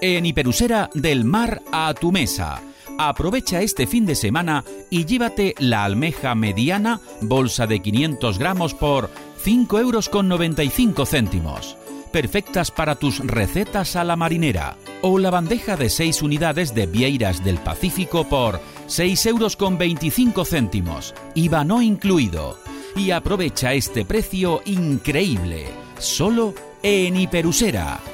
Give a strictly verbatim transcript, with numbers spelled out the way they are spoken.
En Hiperusera, del mar a tu mesa. Aprovecha este fin de semana y llévate la almeja mediana, bolsa de quinientos gramos por cinco euros con noventa y cinco céntimos. Perfectas para tus recetas a la marinera. O la bandeja de seis unidades de vieiras del Pacífico por seis euros con veinticinco céntimos. I V A no incluido. Y aprovecha este precio increíble. Solo en Hiperusera.